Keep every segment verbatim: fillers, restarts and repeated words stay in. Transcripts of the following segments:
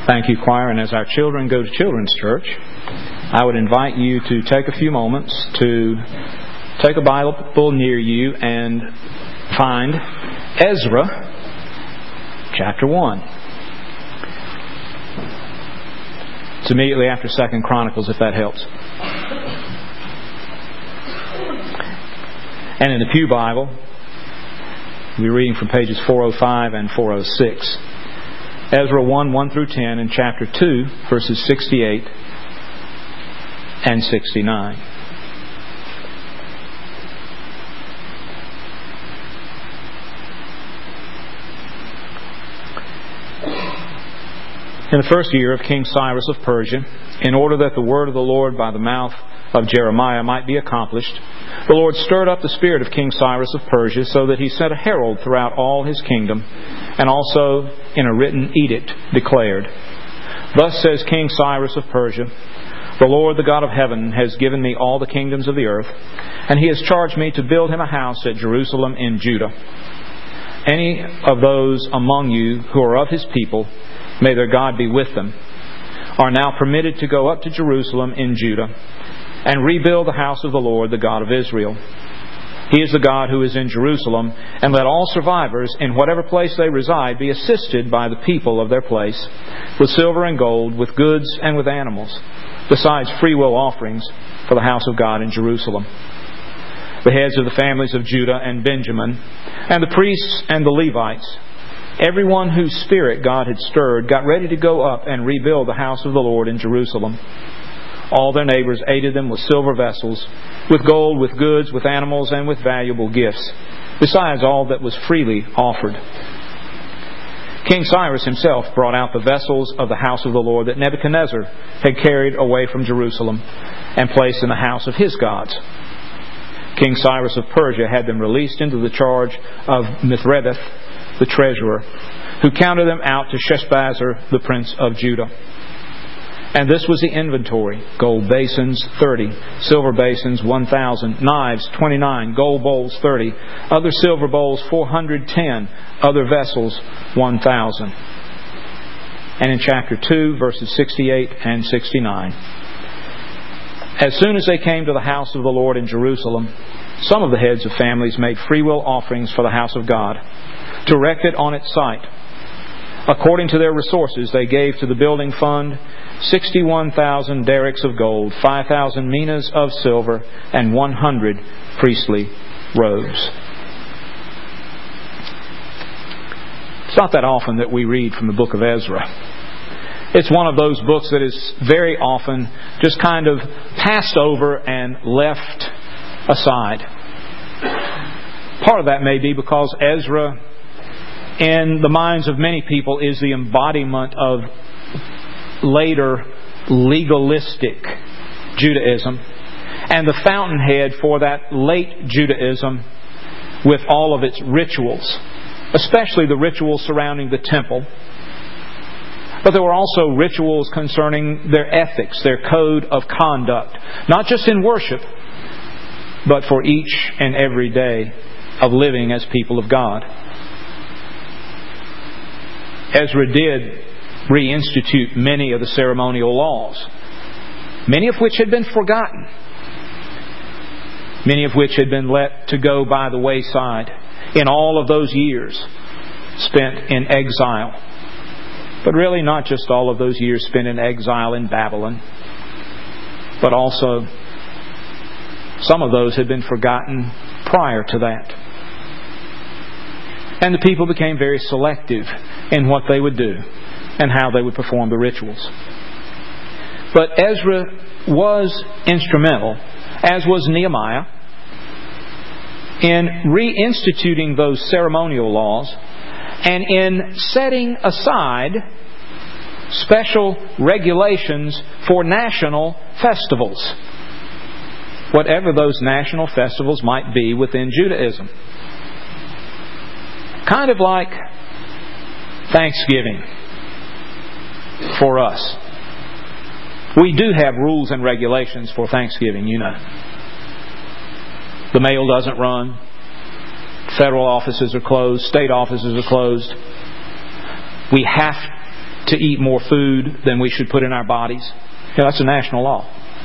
Thank you, choir. And as our children go to children's church, I would invite you to take a few moments to take a Bible near you and find Ezra chapter one. It's immediately after Second Chronicles, if that helps. And in the Pew Bible, we'll be reading from pages four oh five and four oh six. Ezra one, one through ten, and chapter two, verses sixty-eight and sixty-nine. In the first year of King Cyrus of Persia, in order that the word of the Lord by the mouth of Jeremiah might be accomplished, the Lord stirred up the spirit of King Cyrus of Persia, so that he sent a herald throughout all his kingdom, and also in a written edict declared, "Thus says King Cyrus of Persia, the Lord, the God of heaven, has given me all the kingdoms of the earth, and He has charged me to build Him a house at Jerusalem in Judah. Any of those among you who are of His people, may their God be with them, are now permitted to go up to Jerusalem in Judah and rebuild the house of the Lord, the God of Israel. He is the God who is in Jerusalem, and let all survivors in whatever place they reside be assisted by the people of their place with silver and gold, with goods and with animals, besides freewill offerings for the house of God in Jerusalem. The heads of the families of Judah and Benjamin, and the priests and the Levites, everyone whose spirit God had stirred, got ready to go up and rebuild the house of the Lord in Jerusalem. All their neighbors aided them with silver vessels, with gold, with goods, with animals, and with valuable gifts, besides all that was freely offered. King Cyrus himself brought out the vessels of the house of the Lord that Nebuchadnezzar had carried away from Jerusalem and placed in the house of his gods. King Cyrus of Persia had them released into the charge of Mithredath, the treasurer, who counted them out to Sheshbazzar, the prince of Judah. And this was the inventory: gold basins, thirty; silver basins, one thousand; knives, twenty-nine; gold bowls, thirty; other silver bowls, four hundred ten; other vessels, one thousand. And in chapter two, verses sixty-eight and sixty-nine. As soon as they came to the house of the Lord in Jerusalem, some of the heads of families made freewill offerings for the house of God, to erect it on its site. According to their resources, they gave to the building fund sixty-one thousand derricks of gold, five thousand minas of silver, and one hundred priestly robes. It's not that often that we read from the book of Ezra. It's one of those books that is very often just kind of passed over and left aside. Part of that may be because Ezra, in the minds of many people, is the embodiment of later legalistic Judaism and the fountainhead for that late Judaism with all of its rituals, especially the rituals surrounding the temple. But there were also rituals concerning their ethics, their code of conduct, not just in worship, but for each and every day of living as people of God. Ezra did reinstitute many of the ceremonial laws, many of which had been forgotten, many of which had been let to go by the wayside in all of those years spent in exile. But really not just all of those years spent in exile in Babylon, but also some of those had been forgotten prior to that. And the people became very selective in what they would do and how they would perform the rituals. But Ezra was instrumental, as was Nehemiah, in reinstituting those ceremonial laws and in setting aside special regulations for national festivals, whatever those national festivals might be within Judaism. Kind of like Thanksgiving for us. We do have rules and regulations for Thanksgiving, you know. The mail doesn't run. Federal offices are closed. State offices are closed. We have to eat more food than we should put in our bodies. Yeah, that's a national law.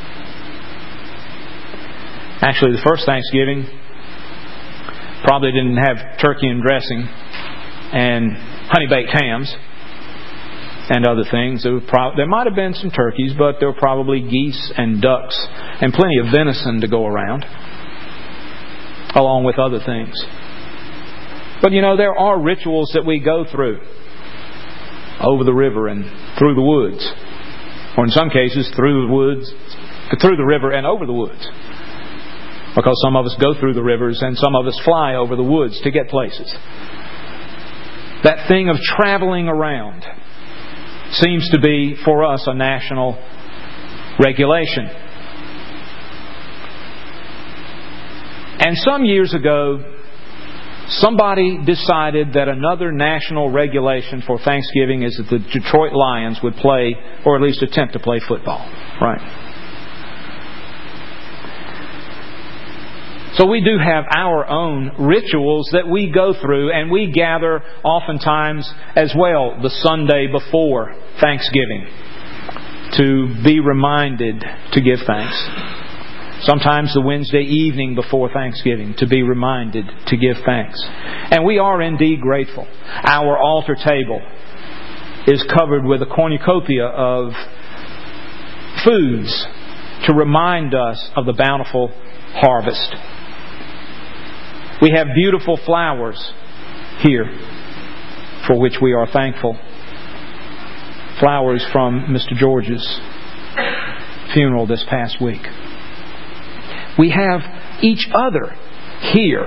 Actually, the first Thanksgiving probably didn't have turkey and dressing and honey-baked hams and other things. There, pro- there might have been some turkeys, but there were probably geese and ducks and plenty of venison to go around, along with other things. But you know, there are rituals that we go through over the river and through the woods, or in some cases through the woods, through the river and over the woods. Because some of us go through the rivers and some of us fly over the woods to get places. That thing of traveling around seems to be, for us, a national regulation. And some years ago, somebody decided that another national regulation for Thanksgiving is that the Detroit Lions would play, or at least attempt to play, football. Right? So we do have our own rituals that we go through, and we gather oftentimes as well the Sunday before Thanksgiving to be reminded to give thanks. Sometimes the Wednesday evening before Thanksgiving to be reminded to give thanks. And we are indeed grateful. Our altar table is covered with a cornucopia of foods to remind us of the bountiful harvest. We have beautiful flowers here for which we are thankful. Flowers from Mister George's funeral this past week. We have each other here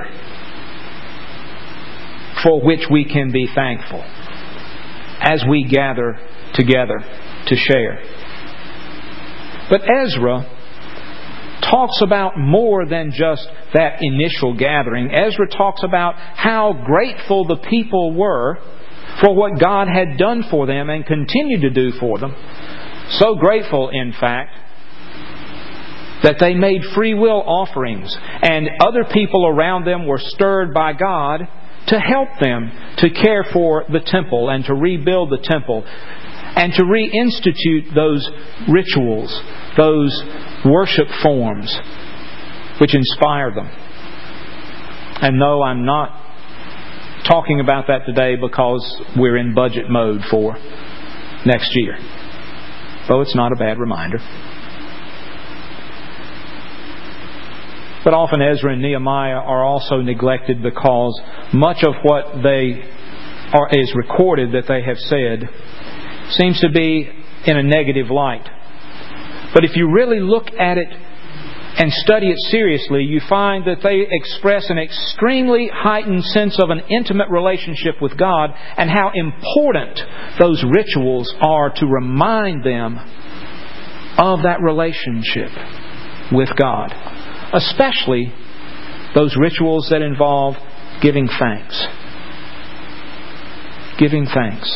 for which we can be thankful as we gather together to share. But Ezra talks about more than just that initial gathering. Ezra talks about how grateful the people were for what God had done for them and continued to do for them. So grateful, in fact, that they made free will offerings, and other people around them were stirred by God to help them to care for the temple and to rebuild the temple and to reinstitute those rituals, those worship forms which inspire them. And no, I'm not talking about that today because we're in budget mode for next year. Though it's not a bad reminder. But often Ezra and Nehemiah are also neglected because much of what they are is recorded that they have said seems to be in a negative light. But if you really look at it and study it seriously, you find that they express an extremely heightened sense of an intimate relationship with God and how important those rituals are to remind them of that relationship with God. Especially those rituals that involve giving thanks. Giving thanks.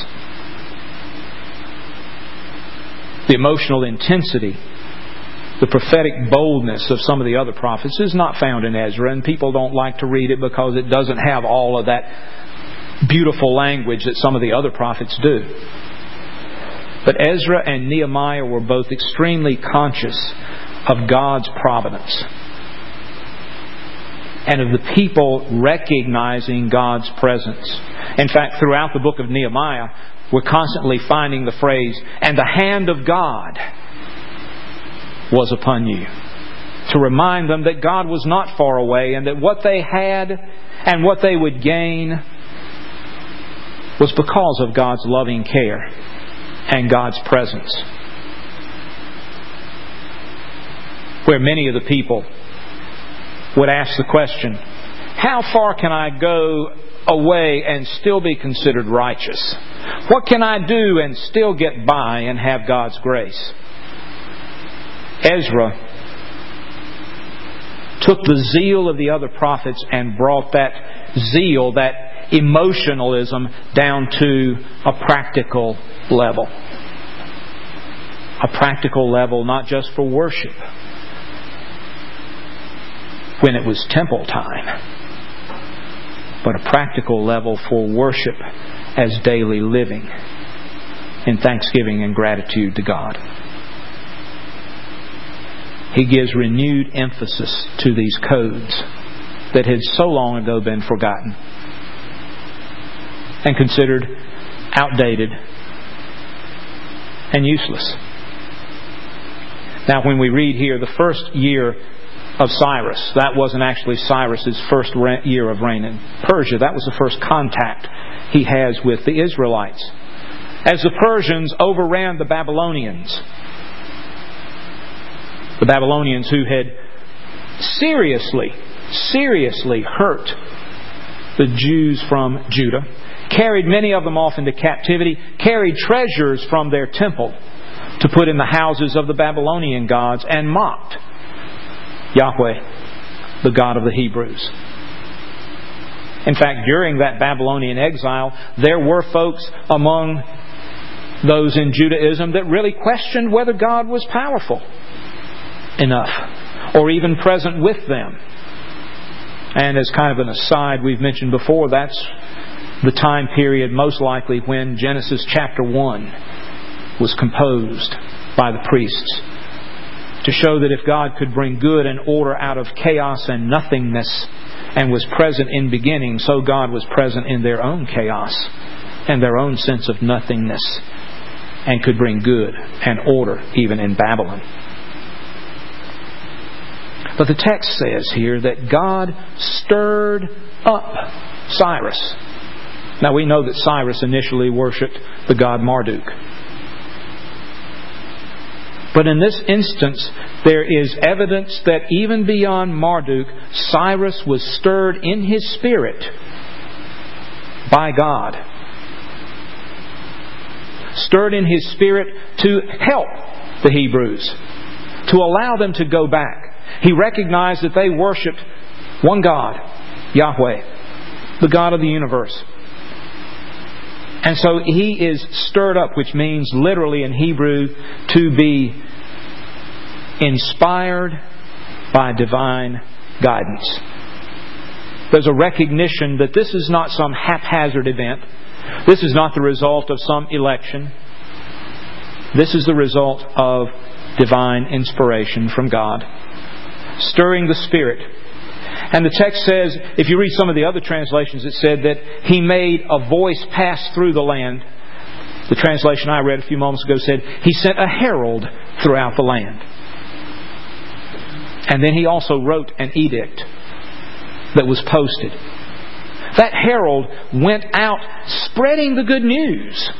The emotional intensity, the prophetic boldness of some of the other prophets is not found in Ezra, and people don't like to read it because it doesn't have all of that beautiful language that some of the other prophets do. But Ezra and Nehemiah were both extremely conscious of God's providence and of the people recognizing God's presence. In fact, throughout the book of Nehemiah, we're constantly finding the phrase, "And the hand of God was upon you," to remind them that God was not far away and that what they had and what they would gain was because of God's loving care and God's presence. Where many of the people would ask the question, how far can I go away and still be considered righteous? What can I do and still get by and have God's grace? Ezra took the zeal of the other prophets and brought that zeal, that emotionalism, down to a practical level. A practical level not just for worship when it was temple time, but a practical level for worship as daily living in thanksgiving and gratitude to God. He gives renewed emphasis to these codes that had so long ago been forgotten and considered outdated and useless. Now, when we read here the first year of Cyrus, that wasn't actually Cyrus's first year of reign in Persia. That was the first contact he has with the Israelites, as the Persians overran the Babylonians. The Babylonians who had seriously, seriously hurt the Jews from Judah, carried many of them off into captivity, carried treasures from their temple to put in the houses of the Babylonian gods, and mocked Yahweh, the God of the Hebrews. In fact, during that Babylonian exile, there were folks among those in Judaism that really questioned whether God was powerful enough or even present with them. And as kind of an aside, we've mentioned before, that's the time period most likely when Genesis chapter one was composed by the priests, to show that if God could bring good and order out of chaos and nothingness and was present in beginning, so God was present in their own chaos and their own sense of nothingness, and could bring good and order even in Babylon. But the text says here that God stirred up Cyrus. Now we know that Cyrus initially worshipped the god Marduk. But in this instance, there is evidence that even beyond Marduk, Cyrus was stirred in his spirit by God. Stirred in his spirit to help the Hebrews, to allow them to go back. He recognized that they worshipped one God, Yahweh, the God of the universe. And so he is stirred up, which means literally in Hebrew to be inspired by divine guidance. There's a recognition that this is not some haphazard event. This is not the result of some election. This is the result of divine inspiration from God, stirring the Spirit. And the text says, if you read some of the other translations, it said that He made a voice pass through the land. The translation I read a few moments ago said, He sent a herald throughout the land. And then He also wrote an edict that was posted. That herald went out spreading the good news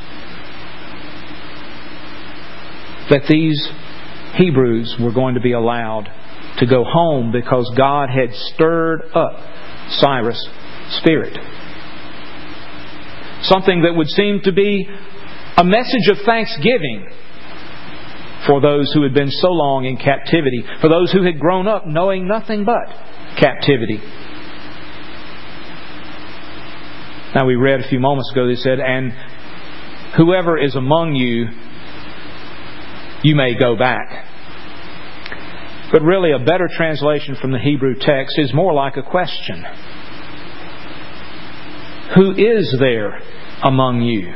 that these Hebrews were going to be allowed to go home because God had stirred up Cyrus' spirit. Something that would seem to be a message of thanksgiving for those who had been so long in captivity, for those who had grown up knowing nothing but captivity. Now we read a few moments ago, they said, and whoever is among you, you may go back. But really, a better translation from the Hebrew text is more like a question. Who is there among you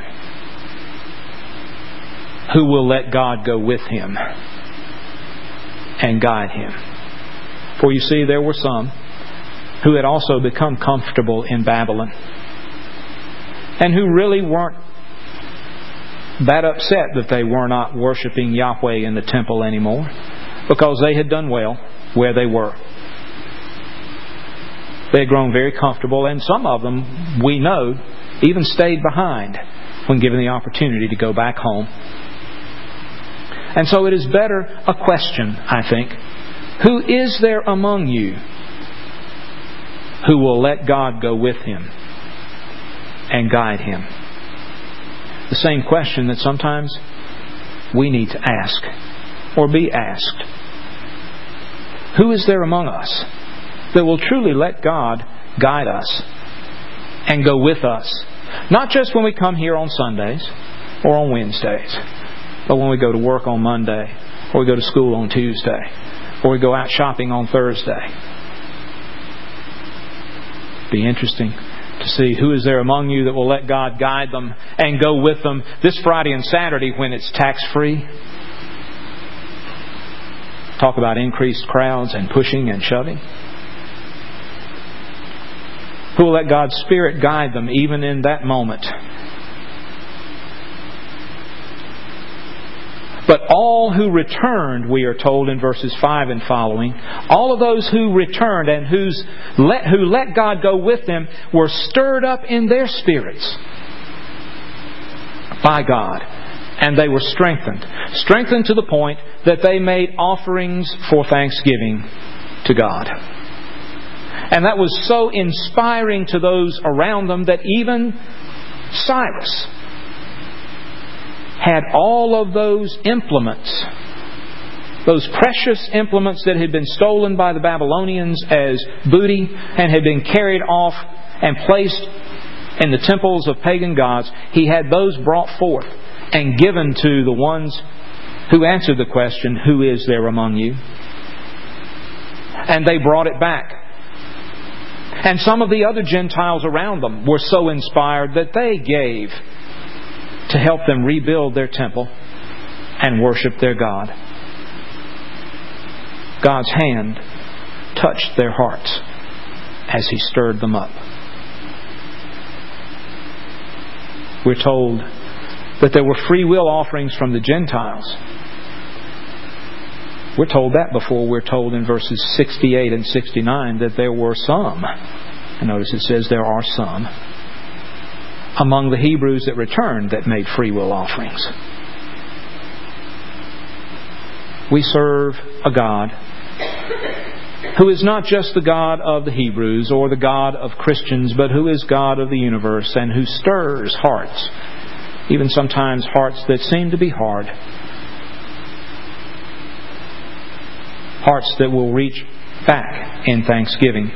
who will let God go with him and guide him? For you see, there were some who had also become comfortable in Babylon and who really weren't that upset that they were not worshiping Yahweh in the temple anymore, because they had done well where they were. They had grown very comfortable, and some of them, we know, even stayed behind when given the opportunity to go back home. And so it is better a question, I think. Who is there among you who will let God go with him and guide him? The same question that sometimes we need to ask or be asked. Who is there among us that will truly let God guide us and go with us? Not just when we come here on Sundays or on Wednesdays, but when we go to work on Monday, or we go to school on Tuesday, or we go out shopping on Thursday. It'd be interesting to to see who is there among you that will let God guide them and go with them this Friday and Saturday when it's tax-free. Talk about increased crowds and pushing and shoving. Who will let God's Spirit guide them even in that moment. But all who returned, we are told in verses five and following, all of those who returned and who's let, who let God go with them were stirred up in their spirits by God. And they were strengthened. Strengthened to the point that they made offerings for thanksgiving to God. And that was so inspiring to those around them that even Cyrus had all of those implements, those precious implements that had been stolen by the Babylonians as booty and had been carried off and placed in the temples of pagan gods. He had those brought forth and given to the ones who answered the question, who is there among you? And they brought it back. And some of the other Gentiles around them were so inspired that they gave to help them rebuild their temple and worship their God. God's hand touched their hearts as He stirred them up. We're told that there were free will offerings from the Gentiles. We're told that before. We're told in verses sixty-eight and sixty-nine that there were some. And notice it says there are some among the Hebrews that returned that made free will offerings. We serve a God who is not just the God of the Hebrews or the God of Christians, but who is God of the universe and who stirs hearts, even sometimes hearts that seem to be hard. Hearts that will reach back in thanksgiving.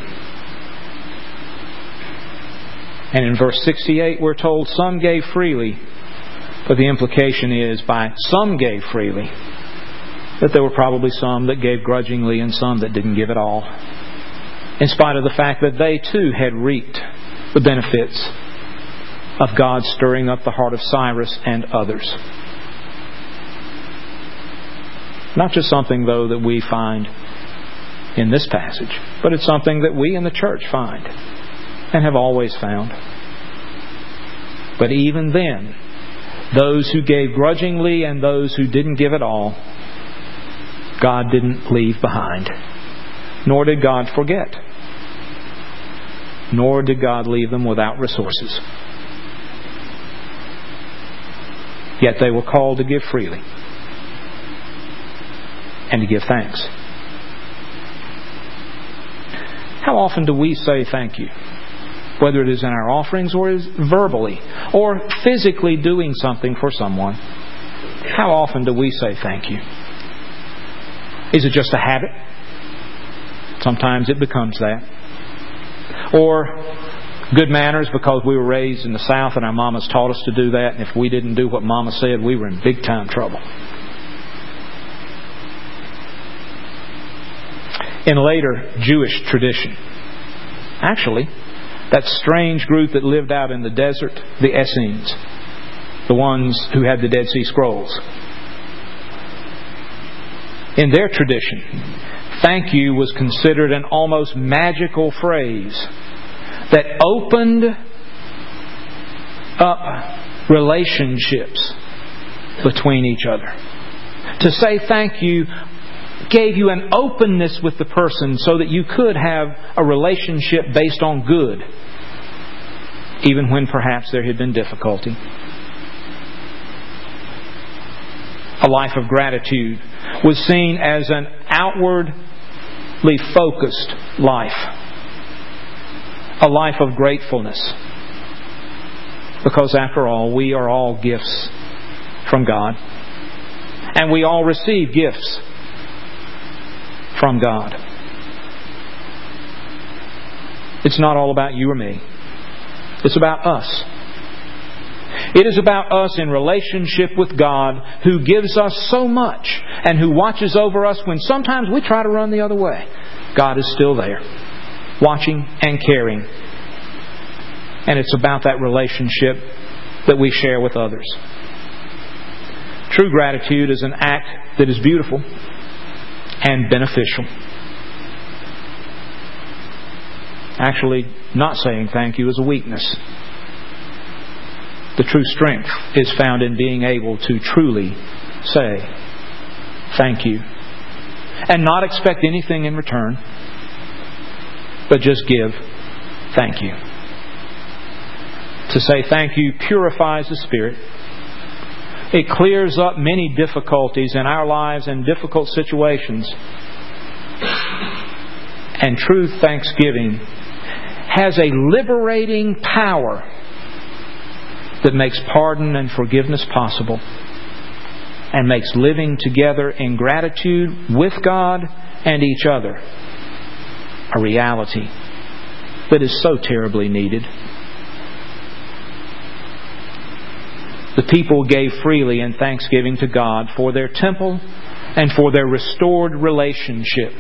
And in verse sixty-eight we're told some gave freely, but the implication is by some gave freely that there were probably some that gave grudgingly and some that didn't give at all, in spite of the fact that they too had reaped the benefits of God stirring up the heart of Cyrus and others. Not just something, though, that we find in this passage, but it's something that we in the church find and have always found. But even then, those who gave grudgingly and those who didn't give at all, God didn't leave behind. Nor did God forget. Nor did God leave them without resources. Yet they were called to give freely and to give thanks. How often do we say thank you? Whether it is in our offerings or is verbally or physically doing something for someone. How often do we say thank you? Is it just a habit? Sometimes it becomes that. Or good manners because we were raised in the South and our mamas taught us to do that, and if we didn't do what Mama said, we were in big time trouble. In later Jewish tradition, actually, that strange group that lived out in the desert, the Essenes, the ones who had the Dead Sea Scrolls. In their tradition, thank you was considered an almost magical phrase that opened up relationships between each other. To say thank you gave you an openness with the person so that you could have a relationship based on good, even when perhaps there had been difficulty. A life of gratitude was seen as an outwardly focused life. A life of gratefulness. Because after all, we are all gifts from God. And we all receive gifts from God. It's not all about you or me. It's about us. It is about us in relationship with God, who gives us so much and who watches over us when sometimes we try to run the other way. God is still there, watching and caring And it's about that relationship that we share with others. True gratitude is an act that is beautiful and beneficial. Actually, not saying thank you is a weakness. The true strength is found in being able to truly say thank you and not expect anything in return, but just give thank you. To say thank you purifies the spirit. It clears up many difficulties in our lives and difficult situations. And true thanksgiving has a liberating power that makes pardon and forgiveness possible and makes living together in gratitude with God and each other a reality that is so terribly needed. The people gave freely in thanksgiving to God for their temple and for their restored relationship.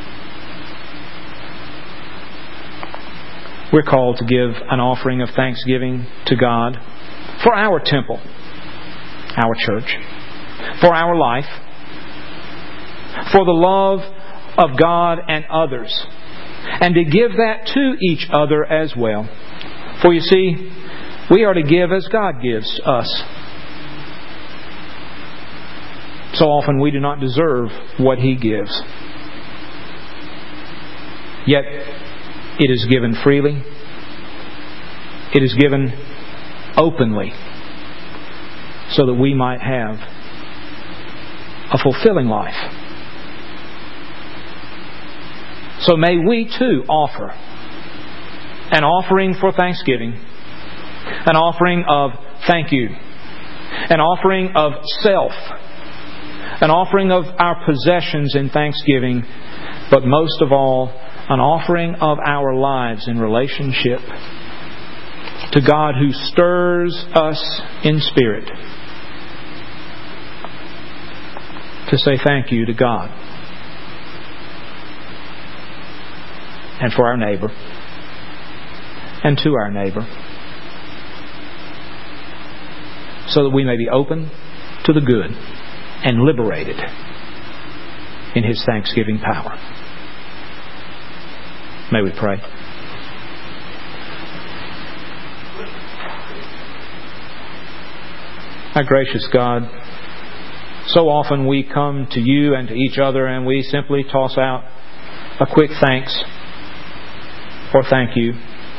We're called to give an offering of thanksgiving to God for our temple, our church, for our life, for the love of God and others, and to give that to each other as well. For you see, we are to give as God gives us. So often we do not deserve what He gives. Yet it is given freely. It is given openly so that we might have a fulfilling life. So may we too offer an offering for thanksgiving, an offering of thank you, an offering of self, an offering of our possessions in thanksgiving, but most of all, an offering of our lives in relationship to God who stirs us in spirit to say thank you to God and for our neighbor and to our neighbor, so that we may be open to the good and liberated in His thanksgiving power. May we pray. Our gracious God, so often we come to You and to each other and we simply toss out a quick thanks or thank you.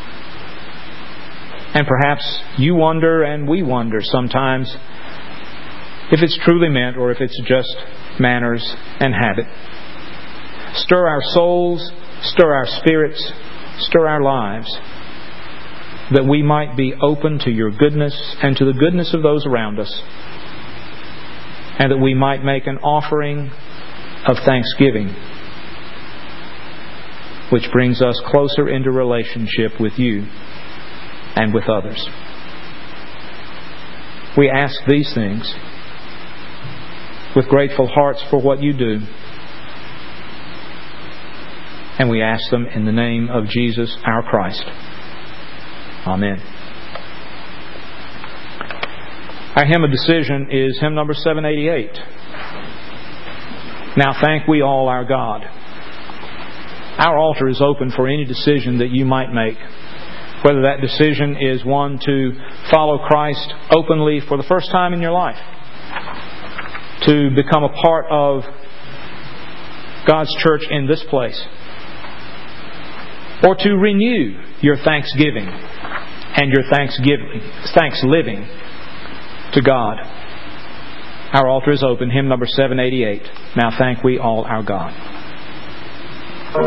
And perhaps You wonder and we wonder sometimes if it's truly meant or if it's just manners and habit. Stir our souls, stir our spirits, stir our lives, that we might be open to Your goodness and to the goodness of those around us, and that we might make an offering of thanksgiving, which brings us closer into relationship with You and with others. We ask these things with grateful hearts for what You do, and we ask them in the name of Jesus our Christ. Amen. Our hymn of decision is hymn number seven eighty-eight. Now thank we all our God. Our altar is open for any decision that you might make. Whether that decision is one to follow Christ openly for the first time in your life, to become a part of God's church in this place, or to renew your thanksgiving and your thanksgiving, thanks living to God. Our altar is open. Hymn number seven eighty-eight. Now thank we all our God.